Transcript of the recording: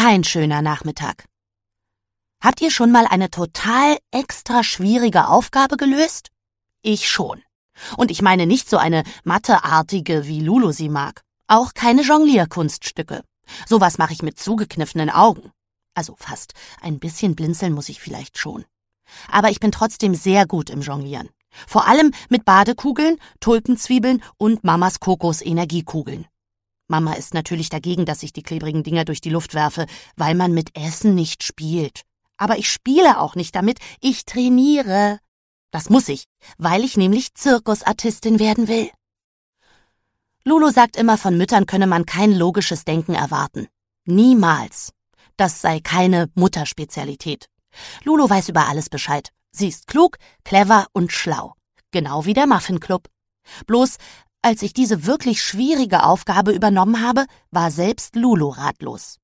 kein schöner Nachmittag. Habt ihr schon mal eine total extra schwierige Aufgabe gelöst? Ich schon. Und ich meine nicht so eine matheartige, wie Lulu sie mag. Auch keine Jonglierkunststücke. Sowas mache ich mit zugekniffenen Augen. Also fast. Ein bisschen blinzeln muss ich vielleicht schon. Aber ich bin trotzdem sehr gut im Jonglieren. Vor allem mit Badekugeln, Tulpenzwiebeln und Mamas Kokos-Energiekugeln. Mama ist natürlich dagegen, dass ich die klebrigen Dinger durch die Luft werfe, weil man mit Essen nicht spielt. Aber ich spiele auch nicht damit, ich trainiere. Das muss ich, weil ich nämlich Zirkusartistin werden will. Lulu sagt immer, von Müttern könne man kein logisches Denken erwarten. Niemals. Das sei keine Mutterspezialität. Lulu weiß über alles Bescheid. Sie ist klug, clever und schlau. Genau wie der Muffin Club. Bloß, als ich diese wirklich schwierige Aufgabe übernommen habe, war selbst Lulu ratlos.